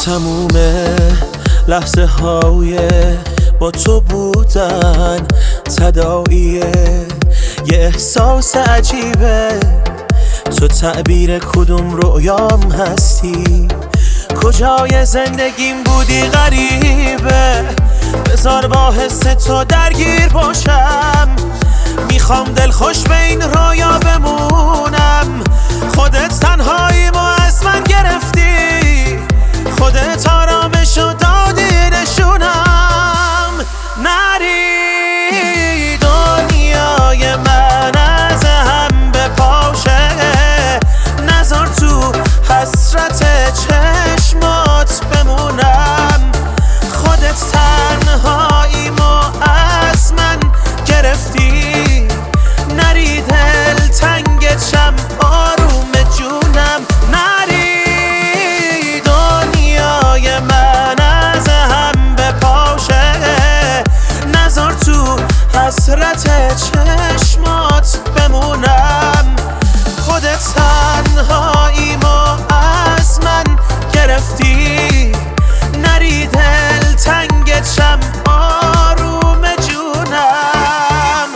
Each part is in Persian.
تموم لحظه های با تو بودن تداعیه، یه احساس عجیبه. تو تعبیر کدوم رویام هستی، کجای زندگیم بودی غریبه. بذار با حس تو درگیر باشم، میخوام دلخوش به این رویا بمونم. خودت تنهاییمو از من گرفتی، خودت آرامشو دادی نشونم. نری دنیای من از هم بپاشه، نذار تو حسرت چشمات بمونم. خودت تنهاییمو از من گرفتی، نری دل تنگت شم آروم جونم. نری دنیای من از هم بپاشه، نذار تو حسرت چشمات بمونم. خودت تنهاییمو از من گرفتی، نری دل تنگت شم آروم جونم.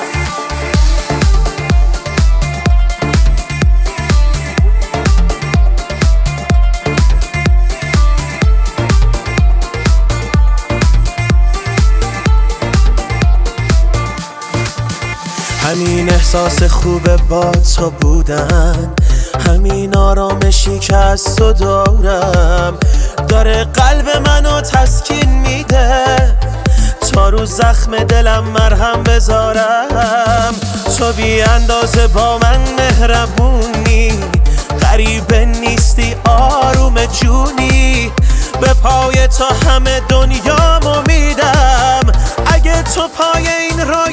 همین احساس خوبه با تو بودن، همین آرامشی که از تو دارم، داره قلب منو تسکین میده. تا رو زخم دلم مرهم بذارم، تو بی اندازه با من مهربونی. غریبه نیستی آروم جونی، به پای تو همه دنیامو میدم. اگه تو پای این